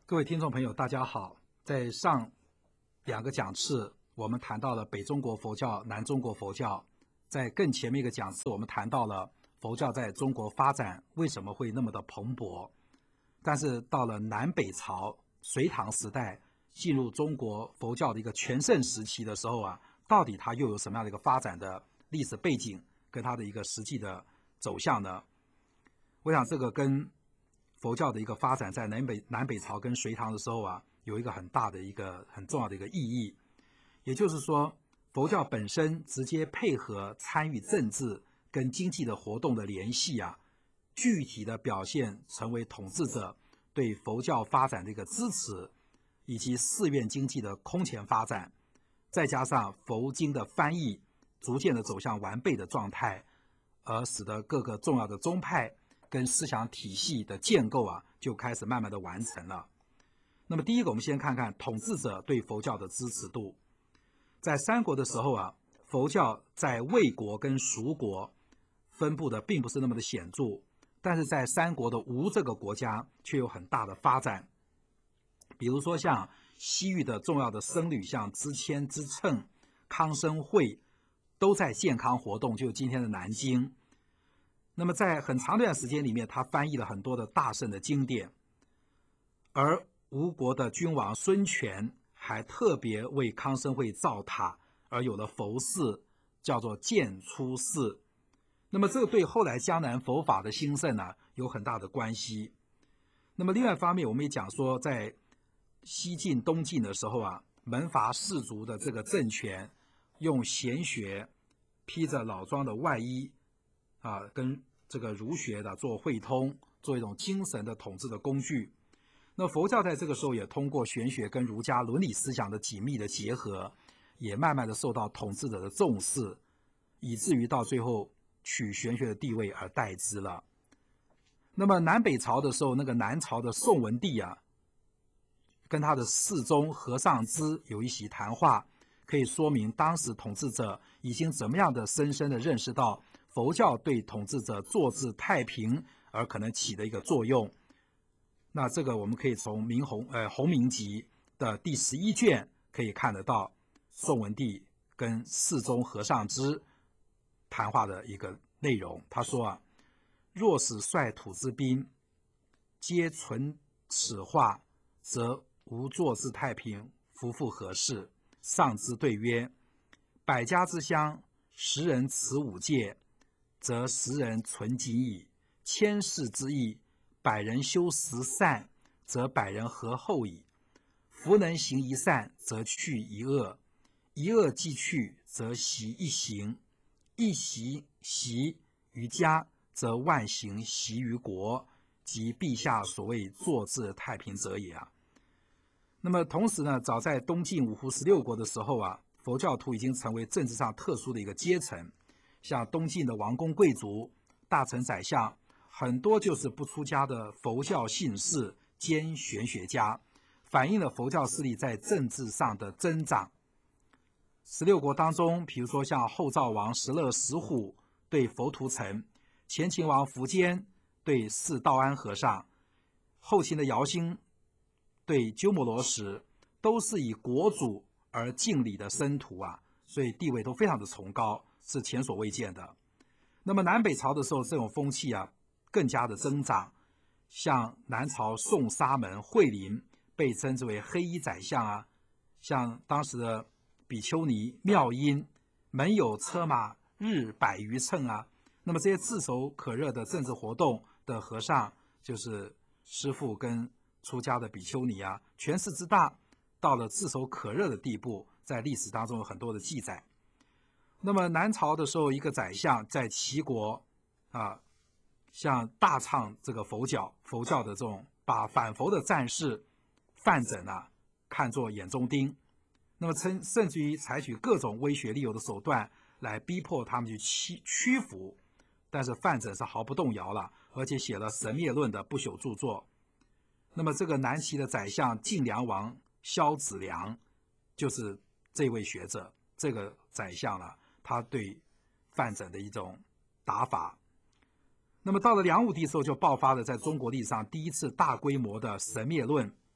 各位听众朋友，大家好。在上两个讲次，我们谈到了北中国佛教、南中国佛教。在更前面一个讲次，我们谈到了佛教在中国发展为什么会那么的蓬勃。但是到了南北朝、隋唐时代，进入中国佛教的一个全盛时期的时候啊，到底它又有什么样的一个发展的历史背景，跟它的一个实际的走向呢？我想这个跟佛教的一个发展在南北朝跟隋唐的时候啊，有一个很大的一个很重要的一个意义。也就是说，佛教本身直接配合参与政治跟经济的活动的联系啊，具体的表现成为统治者对佛教发展的一个支持，以及寺院经济的空前发展，再加上佛经的翻译逐渐的走向完备的状态，而使得各个重要的宗派跟思想体系的建构啊，就开始慢慢的完成了。那么第一个，我们先看看统治者对佛教的支持度。在三国的时候啊，佛教在魏国跟蜀国分布的并不是那么的显著，但是在三国的吴这个国家却有很大的发展。比如说像西域的重要的僧侣，像支谦、支称、康生会，都在健康活动，就是今天的南京。那么在很长一段时间里面，他翻译了很多的大圣的经典，而吴国的君王孙权还特别为康生会造塔，而有了佛寺，叫做建初寺。那么这个对后来江南佛法的兴盛呢，有很大的关系。那么另外一方面，我们也讲说，在西晋、东晋的时候啊，门阀士族的这个政权，用玄学披着老庄的外衣啊，跟这个儒学的做汇通，做一种精神的统治的工具。那佛教在这个时候也通过玄学跟儒家伦理思想的紧密的结合，也慢慢的受到统治者的重视，以至于到最后取玄学的地位而代之了。那么南北朝的时候，那个南朝的宋文帝啊，跟他的侍中何尚之有一席谈话，可以说明当时统治者已经怎么样的深深的认识到佛教对统治者坐治太平而可能起的一个作用。那这个我们可以从洪明集的第11卷可以看得到宋文帝跟侍中何尚之谈话的一个内容。他说啊，若使率土之滨，皆存此话，则无坐治太平，夫复何事？上之对曰：百家之乡，10人持5戒，则10人存己矣；千世之义，100人修10善，则100人合后矣。夫能行1善，则去1恶；1恶既去，则习1行；1行习于家，则万行习于国，即陛下所谓坐治太平者也啊。那么同时呢，早在东晋五胡16国的时候啊，佛教徒已经成为政治上特殊的一个阶层，像东晋的王公贵族、大臣宰相，很多就是不出家的佛教信士兼玄学家，反映了佛教势力在政治上的增长。16国当中，比如说像后赵王石勒石虎对佛图澄，前秦王苻坚对释道安和尚，后秦的姚兴对鸠摩罗什，都是以国主而敬礼的僧徒啊，所以地位都非常的崇高，是前所未见的。那么南北朝的时候，这种风气啊更加的增长，像南朝宋沙门慧林被称之为黑衣宰相啊，像当时的比丘尼妙音门有车马日100余乘啊，那么这些炙手可热的政治活动的和尚，就是师父跟出家的比丘尼啊，权势之大，到了炙手可热的地步，在历史当中有很多的记载。那么南朝的时候，一个宰相在齐国啊，像大唱这个佛教的这种，把反佛的战士范缜啊看作眼中钉，那么甚至于采取各种威胁利诱的手段来逼迫他们去屈服，但是范缜是毫不动摇了，而且写了《神灭论》的不朽著作。那么这个南齐的宰相晋梁王萧子良，就是这位学者，这个宰相了，他对范缜的一种打法。那么到了梁武帝时候，就爆发了在中国历史上第一次大规模的神灭论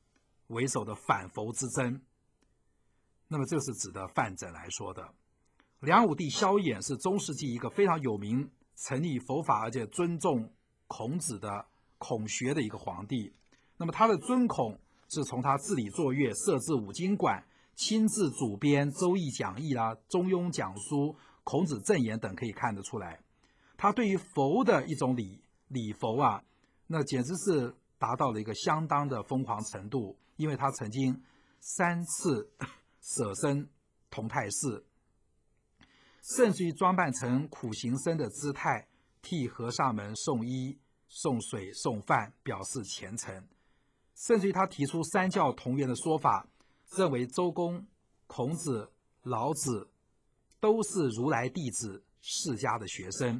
为首的反佛之争。那么这是指的范缜来说的。梁武帝萧衍是中世纪一个非常有名、成立佛法而且尊重孔子的孔学的一个皇帝。那么他的尊孔是从他治理作乐、设置五经馆、亲自主编《周易讲义》啦、《中庸讲书》、《孔子正言》等可以看得出来。他对于佛的一种礼佛啊，那简直是达到了一个相当的疯狂程度，因为他曾经3次舍身同泰寺，甚至于装扮成苦行僧的姿态，替和尚们送衣、送水、送饭，表示虔诚。甚至于他提出三教同源的说法，认为周公、孔子、老子都是如来弟子、释迦的学生。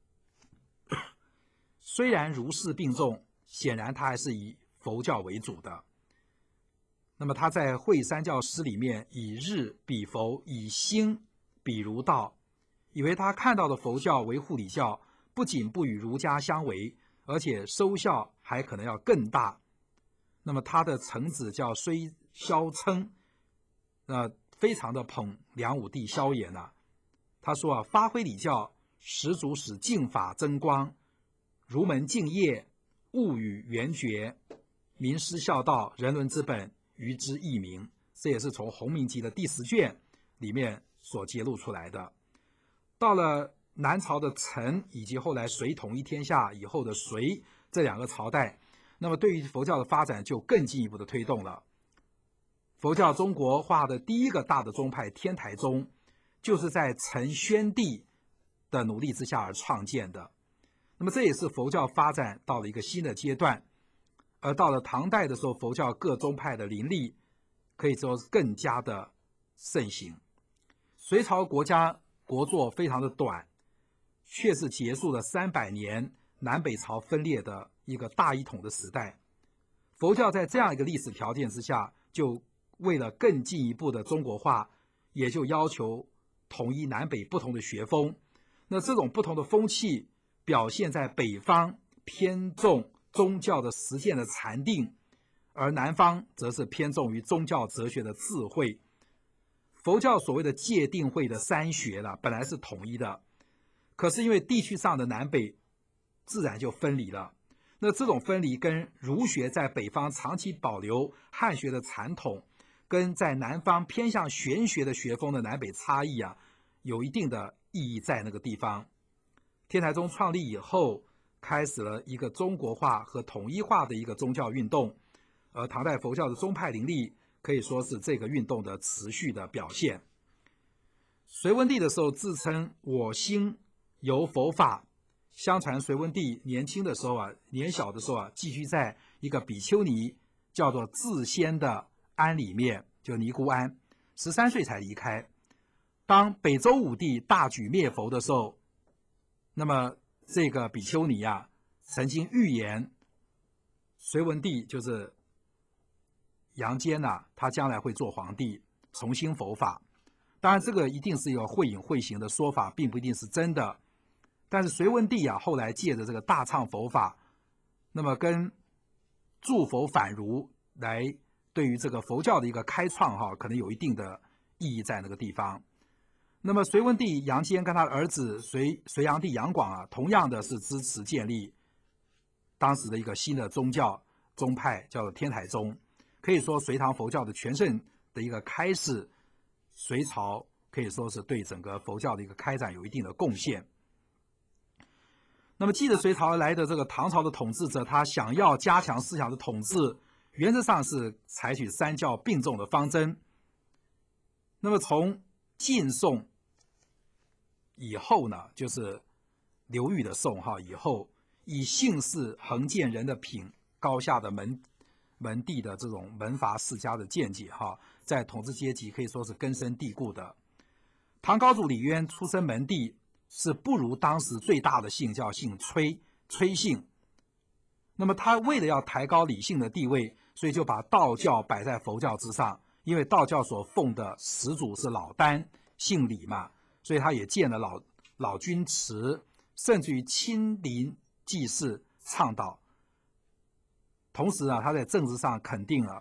虽然如是并重，显然他还是以佛教为主的。那么他在《会三教诗》里面以日比佛，以心比儒道，以为他看到的佛教为护理教，不仅不与儒家相违，而且收效还可能要更大。那么他的臣子叫虽萧称，非常的捧梁武帝萧衍啊。他说啊，发挥礼教，十足使净法增光，儒门敬业，物与圆觉，民师孝道，人伦之本，于之益民。这也是从《洪明集》的第10卷里面所揭露出来的。到了南朝的陈以及后来隋统一天下以后的隋这2个朝代，那么对于佛教的发展就更进一步的推动了。佛教中国化的第一个大的宗派天台宗，就是在陈宣帝的努力之下而创建的。那么这也是佛教发展到了一个新的阶段。而到了唐代的时候，佛教各宗派的林立，可以说是更加的盛行。隋朝国祚非常的短，却是结束了300年南北朝分裂的一个大一统的时代。佛教在这样一个历史条件之下，就为了更进一步的中国化，也就要求统一南北不同的学风。那这种不同的风气表现在北方偏重宗教的实践的禅定，而南方则是偏重于宗教哲学的智慧。佛教所谓的戒定慧的3学本来是统一的，可是因为地区上的南北自然就分离了。那这种分离跟儒学在北方长期保留汉学的传统，跟在南方偏向玄学的学风的南北差异有一定的意义在那个地方。天台宗创立以后，开始了一个中国化和统一化的一个宗教运动，而唐代佛教的宗派林立，可以说是这个运动的持续的表现。隋文帝的时候自称我心由佛法，相传隋文帝年轻的时候年小的时候寄居在一个比丘尼叫做智仙的庵里面，就尼姑庵，13岁才离开。当北周武帝大举灭佛的时候，那么这个比丘尼曾经预言隋文帝就是杨坚他将来会做皇帝，重新佛法。当然这个一定是一个会隐会行的说法，并不一定是真的。但是隋文帝后来借着这个大唱佛法，那么跟助佛反儒来对于这个佛教的一个开创可能有一定的意义在那个地方。那么隋文帝杨坚跟他的儿子隋炀帝杨广同样的是支持建立当时的一个新的宗派，叫做天台宗。可以说隋唐佛教的全盛的一个开始，隋朝可以说是对整个佛教的一个开展有一定的贡献。那么继着隋朝来的这个唐朝的统治者，他想要加强思想的统治，原则上是采取3教并重的方针。那么从晋宋以后呢，就是刘裕的宋以后，以姓氏横见人的品，高下的门第的这种门阀世家的见解在统治阶级可以说是根深蒂固的。唐高祖李渊出身门第，是不如当时最大的姓叫姓崔姓。那么他为了要抬高李姓的地位，所以就把道教摆在佛教之上，因为道教所奉的始祖是老聃，姓李嘛，所以他也建了老君祠，甚至于亲临祭祀倡导。同时他在政治上肯定了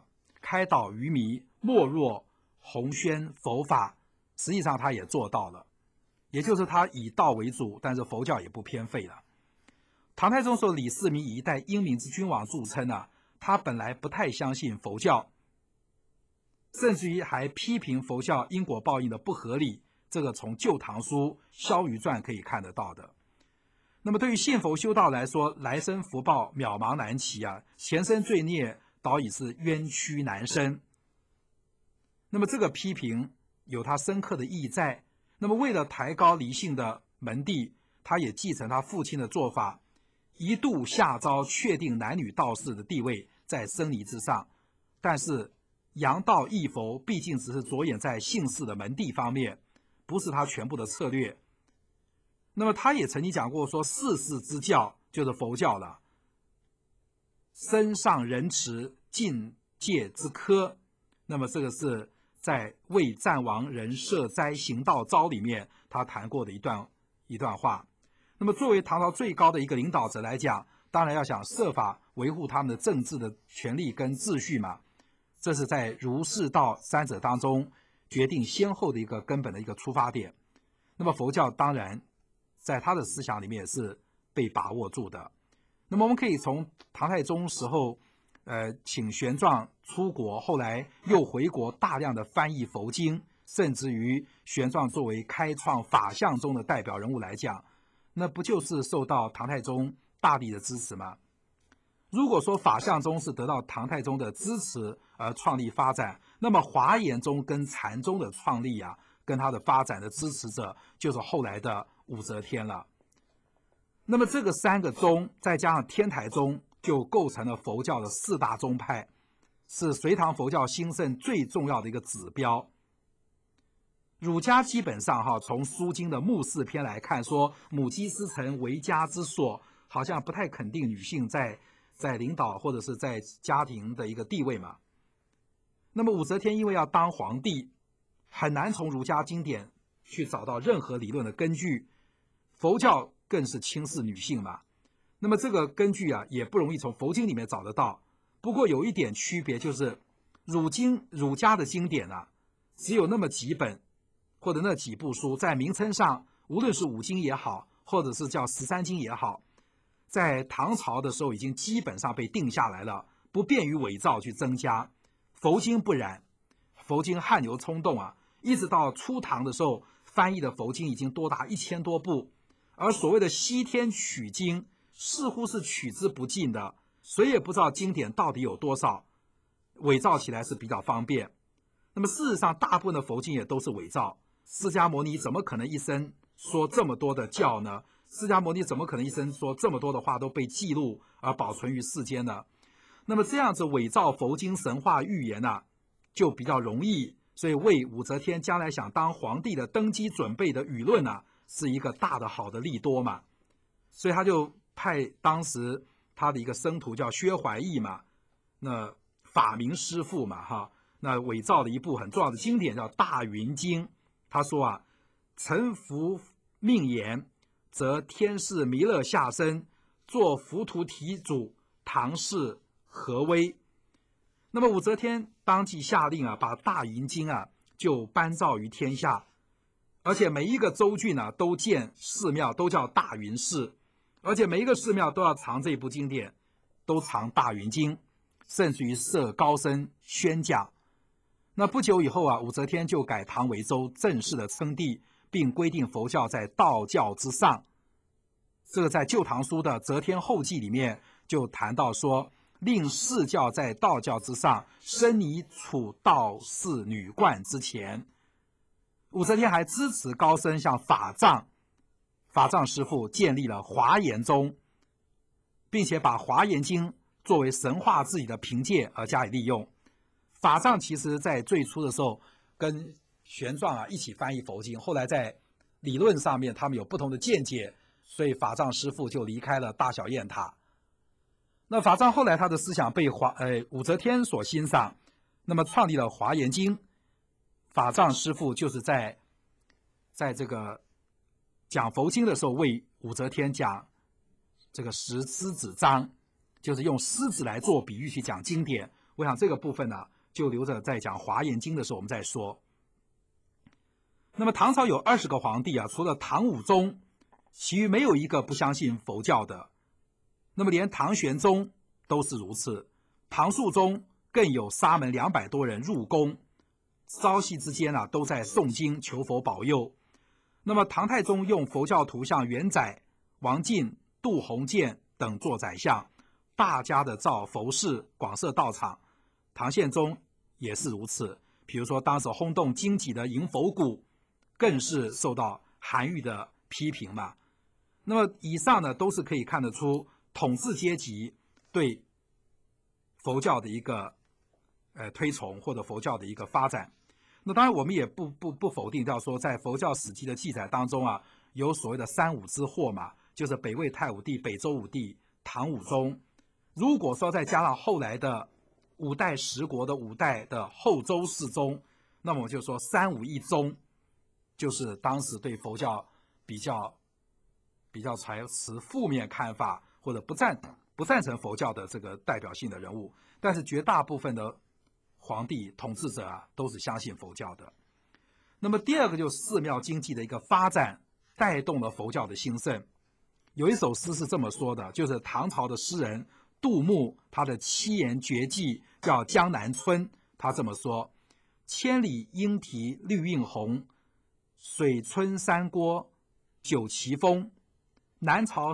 开导愚迷，莫若弘宣佛法，实际上他也做到了，也就是他以道为主，但是佛教也不偏废了。唐太宗说李世民以一代英明之君王著称啊，他本来不太相信佛教，甚至于还批评佛教因果报应的不合理，这个从《旧唐书·萧瑜传》可以看得到的。那么对于信佛修道来说，来生福报渺茫难期啊，前生罪孽早已是冤屈难伸。那么这个批评有他深刻的意义在。那么为了抬高黎姓的门第，他也继承他父亲的做法，一度下诏确定男女道士的地位在僧尼之上。但是扬道义佛毕竟只是着眼在姓氏的门第方面，不是他全部的策略。那么他也曾经讲过说，世世之教就是佛教了，身上人持境界之科。那么这个是在为战王人设斋行道招里面他谈过的一段话。那么作为唐朝最高的一个领导者来讲，当然要想设法维护他们的政治的权利跟秩序嘛，这是在儒释道三者当中决定先后的一个根本的一个出发点。那么佛教当然在他的思想里面也是被把握住的。那么我们可以从唐太宗时候请玄奘出国，后来又回国大量的翻译佛经，甚至于玄奘作为开创法相宗的代表人物来讲，那不就是受到唐太宗大力的支持吗？如果说法相宗是得到唐太宗的支持而创立发展，那么华严宗跟禅宗的创立啊，跟他的发展的支持者就是后来的武则天了。那么这个三个宗再加上天台宗，就构成了佛教的四大宗派，是隋唐佛教兴盛最重要的一个指标。儒家基本上从书经的目四篇来看，说母鸡司晨为家之所，好像不太肯定女性在领导或者是在家庭的一个地位嘛。那么武则天因为要当皇帝，很难从儒家经典去找到任何理论的根据，佛教更是轻视女性嘛。那么这个根据啊，也不容易从佛经里面找得到。不过有一点区别，就是儒家的经典啊，只有那么几本或者那几部书，在名称上，无论是五经也好，或者是叫13经也好，在唐朝的时候已经基本上被定下来了，不便于伪造去增加。佛经不然，佛经汗牛充栋啊，一直到初唐的时候，翻译的佛经已经多达1000多部，而所谓的西天取经似乎是取之不尽的，谁也不知道经典到底有多少，伪造起来是比较方便。那么事实上大部分的佛经也都是伪造，释迦牟尼怎么可能一生说这么多的教呢？释迦牟尼怎么可能一生说这么多的话都被记录而保存于世间呢？那么这样子伪造佛经神话预言啊，就比较容易，所以为武则天将来想当皇帝的登基准备的舆论啊，是一个大的好的利多嘛。所以他就派当时他的一个僧徒叫薛怀义嘛，那法名师父嘛那伪造了一部很重要的经典叫《大云经》。他说啊，臣服命言，则天士弥勒下生，做浮屠题主，唐氏何危？那么武则天当即下令啊，把《大云经》啊就颁诏于天下，而且每一个州郡啊都建寺庙，都叫大云寺，而且每一个寺庙都要藏这部经典，都藏《大云经》，甚至于设高僧宣讲。那不久以后啊，武则天就改唐为州，正式的称帝，并规定佛教在道教之上。这个在《旧唐书》的《则天后记》里面就谈到说，令释教在道教之上，僧尼处道士女冠之前。武则天还支持高僧向法藏师父建立了华严宗，并且把华严经作为神化自己的凭借而加以利用。法藏其实在最初的时候跟玄奘啊一起翻译佛经，后来在理论上面他们有不同的见解，所以法藏师父就离开了大小雁塔。那法藏后来他的思想被武则天所欣赏，那么创立了华严经。法藏师父就是在这个讲佛经的时候为武则天讲这个石狮子章，就是用狮子来做比喻去讲经典。我想这个部分呢就留着在讲《华严经》的时候我们再说。那么唐朝有20个皇帝啊，除了唐武宗，其余没有一个不相信佛教的。那么连唐玄宗都是如此，唐肃宗更有沙门200多人入宫，朝夕之间啊都在诵经求佛保佑。那么唐太宗用佛教徒像元载、王进、杜鸿渐等做宰相，大家的造佛寺，广设道场。唐宪宗也是如此，比如说当时轰动经济的迎佛谷，更是受到韩愈的批评嘛。那么以上呢，都是可以看得出统治阶级对佛教的一个推崇，或者佛教的一个发展。那当然我们也不否定掉说，在佛教史籍的记载当中啊，有所谓的三武之祸嘛，就是北魏太武帝、北周武帝、唐武宗。如果说再加上后来的五代十国的五代的后周世宗，那么我就说三武一宗，就是当时对佛教比较持负面看法，或者不赞成佛教的这个代表性的人物。但是绝大部分的皇帝统治者啊，都是相信佛教的。那么第二个就是寺庙经济的一个发展，带动了佛教的兴盛。有一首诗是这么说的，就是唐朝的诗人杜牧他的七言绝句叫《江南春》，他这么说：千里莺啼绿映红，水村山郭酒旗风。南朝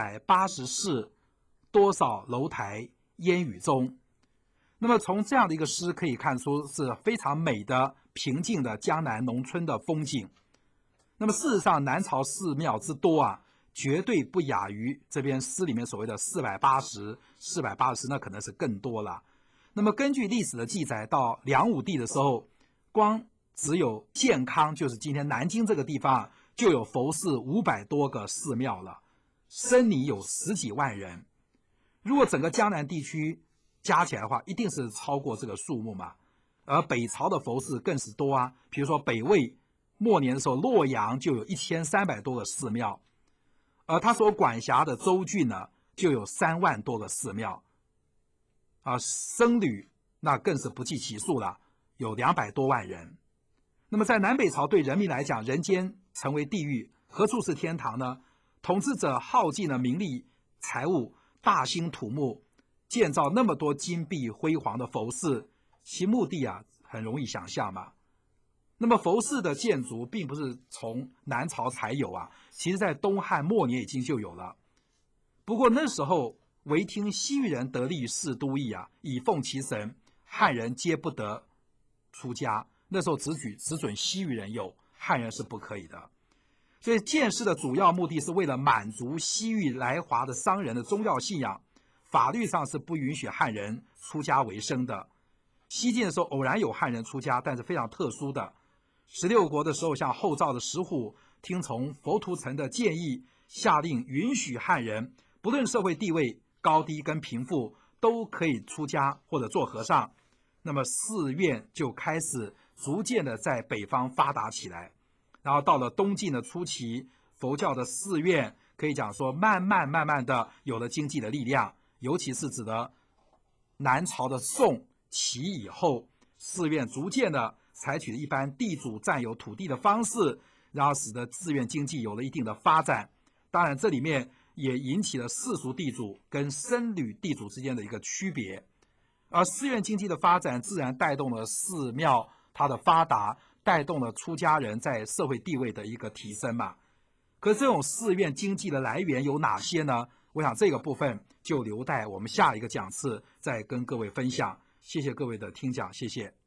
480寺，多少楼台烟雨中。那么从这样的一个诗可以看出，是非常美的平静的江南农村的风景。那么事实上，南朝寺庙之多啊，绝对不亚于这边诗里面所谓的480寺，那可能是更多了。那么根据历史的记载，到梁武帝的时候，光只有建康，就是今天南京这个地方，就有佛寺500多个寺庙了，僧尼有10几万人。如果整个江南地区加起来的话，一定是超过这个数目嘛。而北朝的佛寺更是多啊，比如说北魏末年的时候，洛阳就有1300多个寺庙，而他所管辖的州郡呢，就有3万多个寺庙。僧侣那更是不计其数了，有200多万人。那么在南北朝对人民来讲，人间成为地狱，何处是天堂呢？统治者耗尽了民力财物，大兴土木，建造那么多金碧辉煌的佛寺，其目的啊，很容易想象嘛。那么佛寺的建筑并不是从南朝才有啊，其实在东汉末年已经就有了。不过那时候唯听西域人得利士都邑啊，以奉其神，汉人皆不得出家。那时候只准西域人有，汉人是不可以的。所以建寺的主要目的是为了满足西域来华的商人的宗教信仰，法律上是不允许汉人出家为僧的。西晋的时候偶然有汉人出家，但是非常特殊的。16国的时候，像后赵的石虎听从佛图澄的建议，下令允许汉人不论社会地位高低跟贫富，都可以出家或者做和尚。那么寺院就开始逐渐的在北方发达起来。然后到了东晋的初期，佛教的寺院可以讲说慢慢的有了经济的力量，尤其是指的南朝的宋齐以后，寺院逐渐的采取了一般地主占有土地的方式，然后使得寺院经济有了一定的发展。当然这里面也引起了世俗地主跟僧侣地主之间的一个区别。而寺院经济的发展自然带动了寺庙它的发达，带动了出家人在社会地位的一个提升嘛。可是这种寺院经济的来源有哪些呢？我想这个部分就留待我们下一个讲次再跟各位分享。谢谢各位的听讲，谢谢。